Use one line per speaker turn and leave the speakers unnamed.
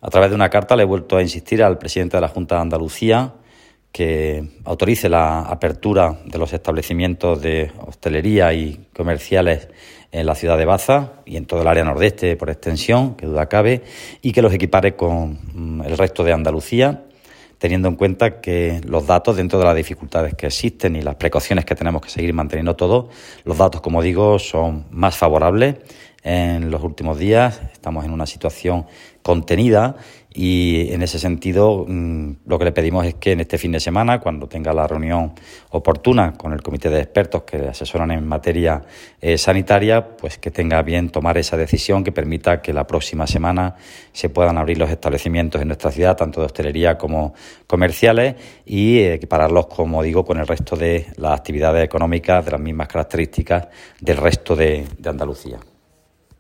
A través de una carta le he vuelto a insistir al presidente de la Junta de Andalucía que autorice la apertura de los establecimientos de hostelería y comerciales en la ciudad de Baza y en todo el área nordeste por extensión, que duda cabe, y que los equipare con el resto de Andalucía, teniendo en cuenta que los datos, dentro de las dificultades que existen y las precauciones que tenemos que seguir manteniendo todos, los datos, como digo, son más favorables. En los últimos días estamos en una situación contenida y en ese sentido lo que le pedimos es que en este fin de semana, cuando tenga la reunión oportuna con el comité de expertos que le asesoran en materia sanitaria, pues que tenga bien tomar esa decisión que permita que la próxima semana se puedan abrir los establecimientos en nuestra ciudad, tanto de hostelería como comerciales, y equipararlos, como digo, con el resto de las actividades económicas de las mismas características del resto de Andalucía.